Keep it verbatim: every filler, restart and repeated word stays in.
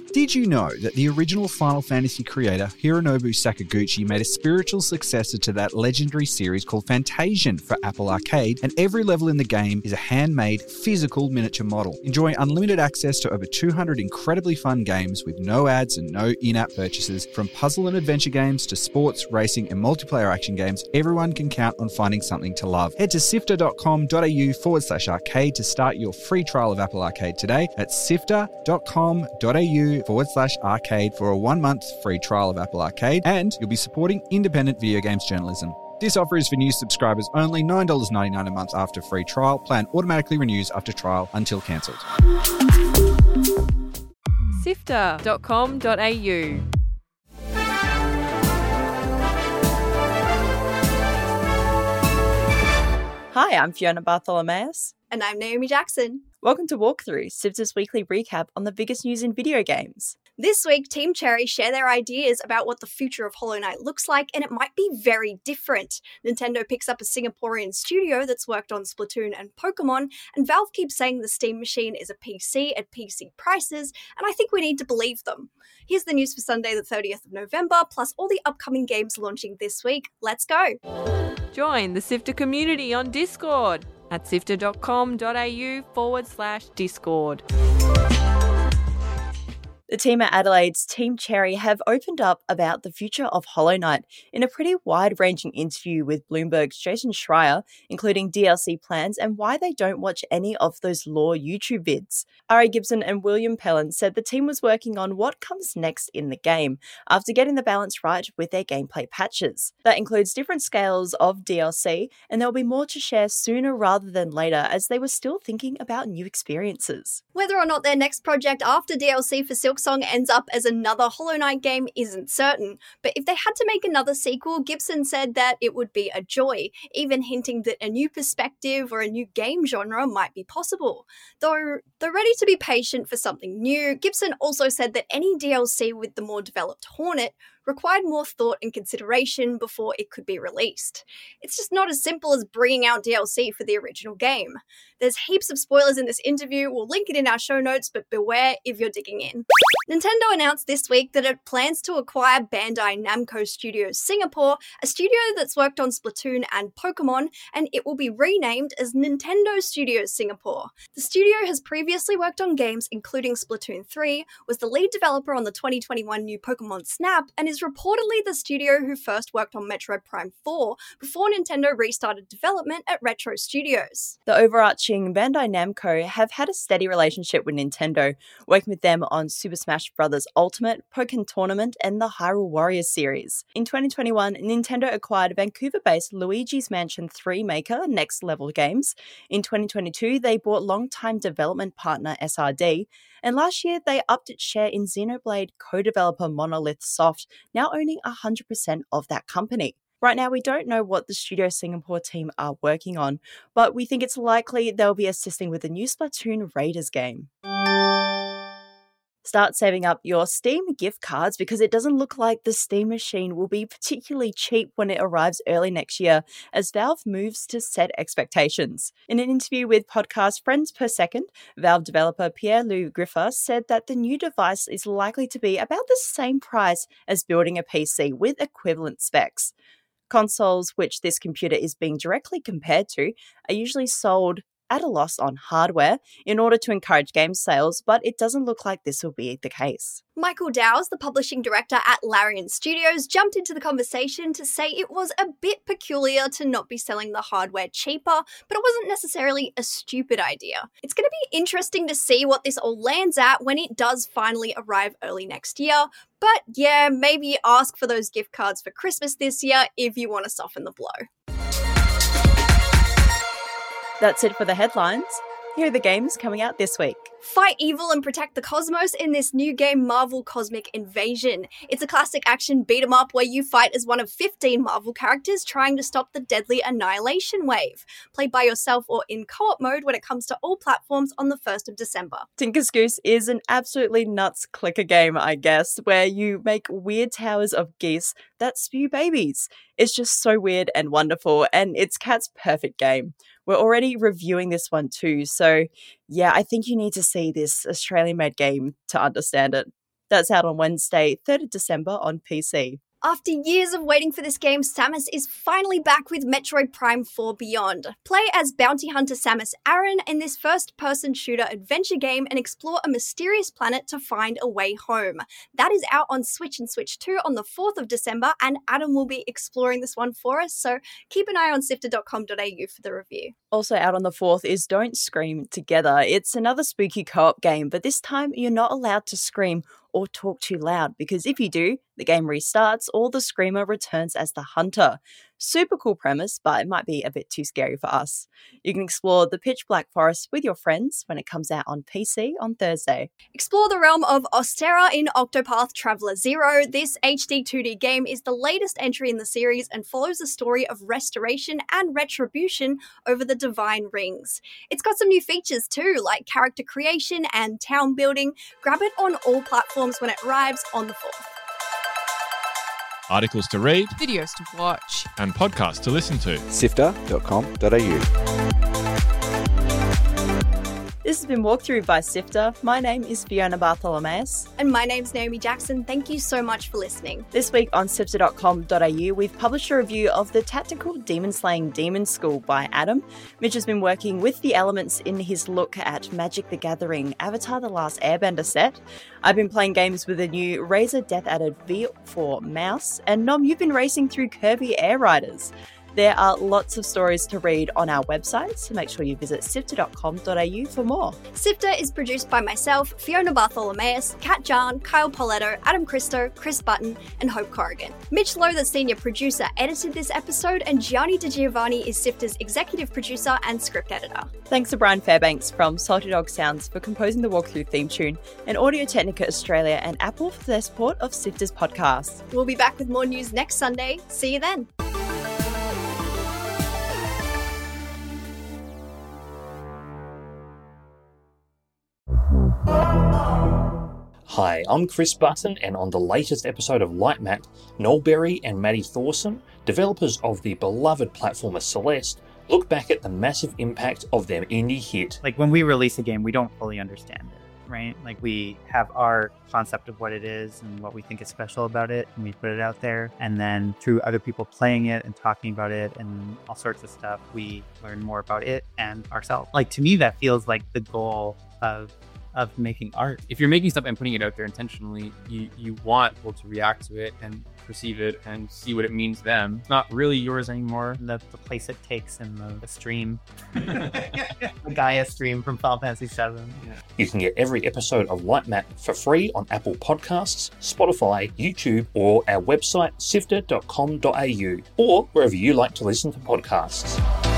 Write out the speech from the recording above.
Did you know that the original Final Fantasy creator, Hironobu Sakaguchi, made a spiritual successor to that legendary series called Fantasian for Apple Arcade, and every level in the game is a handmade, physical miniature model. Enjoy unlimited access to over two hundred incredibly fun games with no ads and no in-app purchases. From puzzle and adventure games to sports, racing, and multiplayer action games, everyone can count on finding something to love. Head to sifter.com.au forward slash arcade to start your free trial of Apple Arcade today. That's sifter.com.au forward slash arcade for a one-month free trial of Apple Arcade, and you'll be supporting independent video games journalism. This offer is for new subscribers only, nine dollars ninety-nine a month after free trial. Plan automatically renews after trial until cancelled. sifter dot com dot a u. Hi, I'm Fiona Bartholomeus. And I'm Naomi Jackson. Welcome to Walkthrough, Sifter's weekly recap on the biggest news in video games. This week, Team Cherry share their ideas about what the future of Hollow Knight looks like, and it might be very different. Nintendo picks up a Singaporean studio that's worked on Splatoon and Pokemon, and Valve keeps saying the Steam Machine is a P C at P C prices, and I think we need to believe them. Here's the news for Sunday the thirtieth of November, plus all the upcoming games launching this week. Let's go! Join the Sifter community on Discord at sifter.com.au forward slash Discord. The team at Adelaide's Team Cherry have opened up about the future of Hollow Knight in a pretty wide-ranging interview with Bloomberg's Jason Schreier, including D L C plans and why they don't watch any of those lore YouTube vids. Ari Gibson and William Pellin said the team was working on what comes next in the game after getting the balance right with their gameplay patches. That includes different scales of D L C, and there'll be more to share sooner rather than later, as they were still thinking about new experiences. Whether or not their next project after D L C for Silksong ends up as another Hollow Knight game isn't certain, but if they had to make another sequel, Gibson said that it would be a joy, even hinting that a new perspective or a new game genre might be possible. Though they're ready to be patient for something new, Gibson also said that any D L C with the more developed Hornet required more thought and consideration before it could be released. It's just not as simple as bringing out D L C for the original game. There's heaps of spoilers in this interview, we'll link it in our show notes, but beware if you're digging in. Nintendo announced this week that it plans to acquire Bandai Namco Studios Singapore, a studio that's worked on Splatoon and Pokemon, and it will be renamed as Nintendo Studios Singapore. The studio has previously worked on games including Splatoon three, was the lead developer on the twenty twenty-one new Pokemon Snap, and is reportedly the studio who first worked on Metroid Prime four before Nintendo restarted development at Retro Studios. The overarching Bandai Namco have had a steady relationship with Nintendo, working with them on Super Smash Bros. Ultimate, Pokken Tournament, and the Hyrule Warriors series. In twenty twenty-one, Nintendo acquired Vancouver-based Luigi's Mansion three maker Next Level Games. In twenty twenty-two, they bought longtime development partner S R D, and last year they upped its share in Xenoblade co-developer Monolith Soft, now owning one hundred percent of that company. Right now, we don't know what the Studio Singapore team are working on, but we think it's likely they'll be assisting with the new Splatoon Raiders game. Start saving up your Steam gift cards because it doesn't look like the Steam Machine will be particularly cheap when it arrives early next year as Valve moves to set expectations. In an interview with podcast Friends Per Second, Valve developer Pierre-Loup Griffa said that the new device is likely to be about the same price as building a P C with equivalent specs. Consoles, which this computer is being directly compared to, are usually sold at a loss on hardware in order to encourage game sales, but it doesn't look like this will be the case. Michael Dowes, the publishing director at Larian Studios, jumped into the conversation to say it was a bit peculiar to not be selling the hardware cheaper, but it wasn't necessarily a stupid idea. It's going to be interesting to see what this all lands at when it does finally arrive early next year, but yeah, maybe ask for those gift cards for Christmas this year if you want to soften the blow. That's it for the headlines. Here are the games coming out this week. Fight evil and protect the cosmos in this new game, Marvel Cosmic Invasion. It's a classic action beat-em-up where you fight as one of fifteen Marvel characters trying to stop the deadly Annihilation Wave. Play by yourself or in co-op mode when it comes to all platforms on the first of December. Tinker's Goose is an absolutely nuts clicker game, I guess, where you make weird towers of geese that spew babies. It's just so weird and wonderful, and it's Kat's perfect game. We're already reviewing this one too, so yeah, I think you need to see this Australian-made game to understand it. That's out on Wednesday, third of December on P C. After years of waiting for this game, Samus is finally back with Metroid Prime four Beyond. Play as bounty hunter Samus Aran in this first-person shooter adventure game and explore a mysterious planet to find a way home. That is out on Switch and Switch two on the fourth of December, and Adam will be exploring this one for us, so keep an eye on sifter dot com dot a u for the review. Also out on the fourth is Don't Scream Together. It's another spooky co-op game, but this time you're not allowed to scream or talk too loud, because if you do, the game restarts or the screamer returns as the hunter. Super cool premise, but it might be a bit too scary for us. You can explore the pitch black forest with your friends when it comes out on P C on Thursday. Explore the realm of Ostera in Octopath Traveler Zero. This H D two D game is the latest entry in the series and follows the story of restoration and retribution over the Divine Rings. It's got some new features too, like character creation and town building. Grab it on all platforms when it arrives on the fourth. Articles to read, Videos to watch. and podcasts to listen to. sifter dot com dot a u. This has been Walkthrough by Sifter. My name is Fiona Bartholomeus. And my name's Naomi Jackson. Thank you so much for listening. This week on sifter dot com dot a u, we've published a review of the tactical demon slaying Demon School by Adam. Mitch has been working with the elements in his look at Magic the Gathering Avatar The Last Airbender set. I've been playing games with the new Razer Death Adder V four mouse. And Nom, you've been racing through Kirby Air Riders. There are lots of stories to read on our website, so make sure you visit sifter dot com dot a u for more. Sifter is produced by myself, Fiona Bartholomeus, Kat Jarn, Kyle Poletto, Adam Christo, Chris Button, and Hope Corrigan. Mitch Lowe, the senior producer, edited this episode, and Gianni DiGiovanni is Sifter's executive producer and script editor. Thanks to Brian Fairbanks from Salty Dog Sounds for composing the Walkthrough theme tune, and Audio Technica Australia and Apple for their support of Sifter's podcast. We'll be back with more news next Sunday. See you then. Hi, I'm Chris Button, and on the latest episode of Light Mat, Noel Berry and Maddie Thorson, developers of the beloved platformer Celeste, look back at the massive impact of their indie hit. Like, when we release a game, we don't fully understand it, right? Like, we have our concept of what it is and what we think is special about it, and we put it out there. And then through other people playing it and talking about it and all sorts of stuff, we learn more about it and ourselves. Like, to me, that feels like the goal of of making art. If you're making stuff and putting it out there intentionally, you, you want people to react to it and perceive it and see what it means to them. It's not really yours anymore. The, the place it takes in the, the stream. The Gaia stream from Final Fantasy seven. Yeah. You can get every episode of Light Mat for free on Apple Podcasts, Spotify, YouTube, or our website sifter dot com dot a u, or wherever you like to listen to podcasts.